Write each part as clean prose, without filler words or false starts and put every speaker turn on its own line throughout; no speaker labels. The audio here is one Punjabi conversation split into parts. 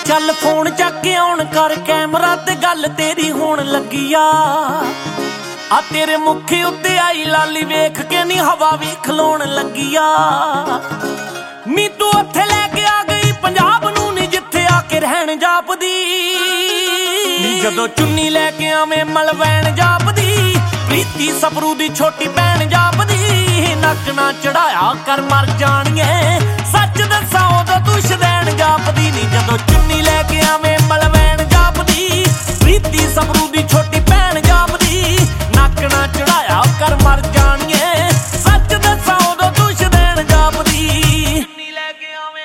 ਚੱਲ ਫੋਨ ਚੱਕ ਕੇ ਆਉਣ ਕਰ ਕੈਮਰਾ ਤੇ ਗੱਲ ਤੇਰੀ ਹੋਣ ਲੱਗੀ ਆ ਤੇਰੇ ਮੁੱਖੇ ਉੱਤੇ ਆਈ ਲਾਲੀ ਵੇਖ ਕੇ ਨੀ ਹਵਾ ਵੀ ਖਲੋਣ ਲੱਗੀ ਨੀ ਤੂੰ ਉੱਥੇ ਲੈ ਕੇ ਆ ਗਈ ਪੰਜਾਬ ਨੂੰ ਨੀ ਜਿੱਥੇ ਆ ਕੇ ਰਹਿਣ ਜਾਪਦੀ ਨੀ ਜਦੋਂ ਚੁੰਨੀ ਲੈ ਕੇ ਆਵੇਂ ਮਲਵੈਣ ਜਾਪਦੀ ਪ੍ਰੀਤੀ ਸਪਰੂ ਦੀ ਛੋਟੀ ਭੈਣ ਜਾਪਦੀ ਨੱਕ ਨਾ ਚੜਾਇਆ ਕਰ ਮਰ ਜਾਣੀਏ ਸੱਚ ਦੱਸਾਂ ਉਦੋਂ ਤੂੰ ਸ਼ਦੈਣ ਜਾਪਦੀ ਨੀ ਜਦੋਂ ਚੁੰਨੀ ਲੈ ਕੇ ਆਵੇਂ ਮਲਵੈਣ ਜਾਪਦੀ ਪ੍ਰੀਤੀ ਸਪਰੂ ਦੀ ਛੋਟੀ ਭੈਣ ਜਾਪਦੀ ਨੱਕ ਨਾ ਚੜਾਇਆ ਕਰ ਮਰ ਜਾਣੀਏ ਸੱਚ ਦੱਸਾਂ ਉਦੋਂ ਤੂੰ ਸ਼ਦੈਣ ਜਾਪਦੀ ਚੁੰਨੀ ਲੈ ਕੇ ਆਵੇਂ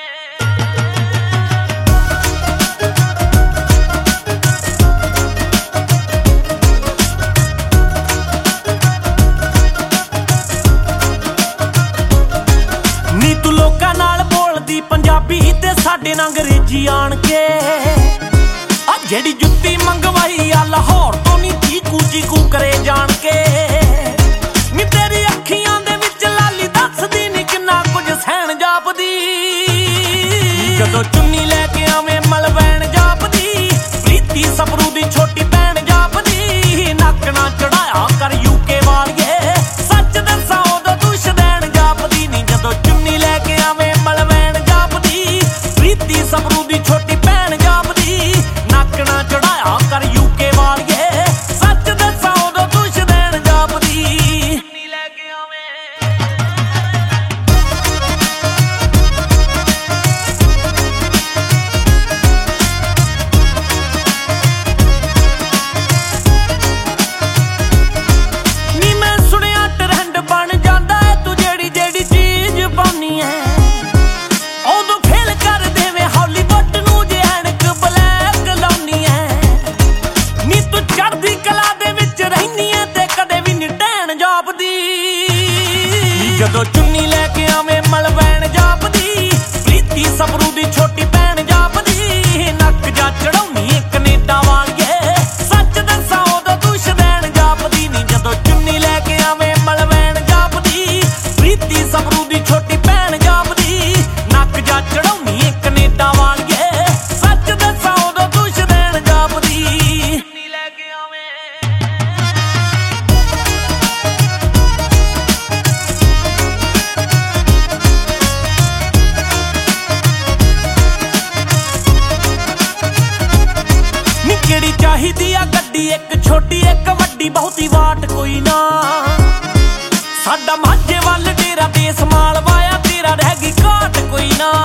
ਨੀ ਤੂੰ ਲੋਕਾਂ ਨਾਲ ਬੋਲਦੀ ਪੰਜਾਬੀ ਤੇ ਸਾਡੇ ਨਾਲ ਅੰਗਰੇਜ਼ੀ ਆਣ ਕੇ ਆ ਜਿਹੜੀ ਜੁੱਤੀ ਮੰਗਵਾਈ ਆ ਲਾਹੌਰ ਤੋਂ ਨੀ ਚੀਕੂ ਕਰੇ ਜਾਣ ਕੇ ਨੀ ਤੇਰੀ ਅੱਖੀਆਂ ਦੇ ਵਿੱਚ ਲਾਲੀ ਦੱਸਦੀ ਨੀ ਕਿੰਨਾ ਕੁਝ ਸਹਿਣ ਜਾਪਦੀ ਜਦੋਂ ਚੁੰਨੀ ਲੈ ਕੇ ਆਵੇਂ ਮਲਵੈਣ ਜਾਪਦੀ ਪ੍ਰੀਤੀ ਸਪਰੂ ਦੀ ਛੋਟੀ ਭੈਣ ਜਾਪਦੀ ਨੱਕ ਨਾ ਚੜਾਇਆ ਕਰ ਯੂਕੇ ਵਾਲੀਏ ਸੱਚ ਦੱਸਾਂ ਉਦੋਂ ਤੂੰ ਸ਼ਦੈਣ ਜਾਪਦੀ ਨੀ ਜਦੋਂ ਚੁੰਨੀ ਲੈ ਕੇ ਆਵੇਂ ਮਲਵੈਣ ਜਾਪਦੀ ਪ੍ਰੀਤੀ ਸਪਰੂ ਦੀ ਛੋਟੀ ਭੈਣ ਜਾਪਦੀ ਨੱਕ ਨਾ ਚੜਾਇਆ ਕਰ ਯੂਕੇ ਵਾਲੀਏ ਸੱਚ ਦੱਸਾਂ ਉਦੋਂ ਤੂੰ ਸ਼ਦੈਣ ਜਾਪਦੀ ਚੁੰਨੀ ਲੈ ਕੇ ਆਵੇਂ ਨੀ ਮੈਂ ਸੁਣਿਆ ਟਰੈਂਡ ਬਣ ਜਾਂਦਾ ਏ ਤੂੰ ਜਿਹੜੀ ਚੀਜ਼ ਪਾਉਣੀ ਐ ਉਦੋਂ ਫੇਲ ਕਰ ਦੇਵੇਂ ਹਾਲੀਵੁੱਡ ਨੂੰ ਜੇ ਐਨਕ ਬਲੈਕ ਲਾਉਣੀ ਐ ਨੀ ਤੂੰ ਚੜ੍ਹਦੀ ਕਲਾ ਦੇ ਵਿੱਚ ਰਹਿਨੀ ਐ ਤੇ ਕਦੇ ਵੀ ਨੀ ਢਹਿਣ ਜਾਪਦੀ ਨੀ ਜਦੋਂ ਚੁੰਨੀ ਲੈ ਕੇ ਆਵੇਂ ਮਲਵੈਣ ਜਾਪਦੀ ਪ੍ਰੀਤੀ ਸਪਰੂ ਦੀ ਛੋਟੀ ਭੈਣ ਜਾਪਦੀ ਨੱਕ ਜਾ ਚੜਾਉਣੀ ਕੈਨੇਡਾ ਵਾਲੀਏ ਸੱਚ ਦੱਸਾਂ ਉਦੋਂ ਤੂੰ ਸ਼ਦੈਣ ਜਾਪਦੀ ਨੀ ਜਦੋਂ ਚੁੰਨੀ ਲੈ ਕੇ ਆਵੇਂ ਮਲਵੈਣ ਜਾਪਦੀ ਪ੍ਰੀਤੀ ਸਪਰੂ ਦੀ ਛੋਟੀ ਭੈਣ ਜਾਪਦੀ ਨੱਕ ਜਾ ਚੜਾਉਣੀ ਕੈਨੇਡਾ ਵਾਲੀਏ ਸੱਚ ਦੱਸਾਂ ਉਦੋਂ ਤੂੰ ਸ਼ਦੈਣ ਜਾਪਦੀ ਚੁੰਨੀ ਲੈ ਕੇ ਆਵੇਂ ਨੀ ਕਿਹੜੀ ਚਾਹੀਦੀ ਆ ਗੱਡੀ ਇੱਕ ਛੋਟੀ ਇੱਕ ਵੱਡੀ ਬਹੁਤੀ ਵਾਟ ਕੋਈ ਨਾ ਸਾਡਾ ਮਾਝੇ ਵੱਲ ਡੇਰਾ ਦੇਸ ਮਾਲ ਵਾਇਆ ਤੇਰਾ ਰਹਿ ਗਈ ਘਾਟ ਕੋਈ ਨਾ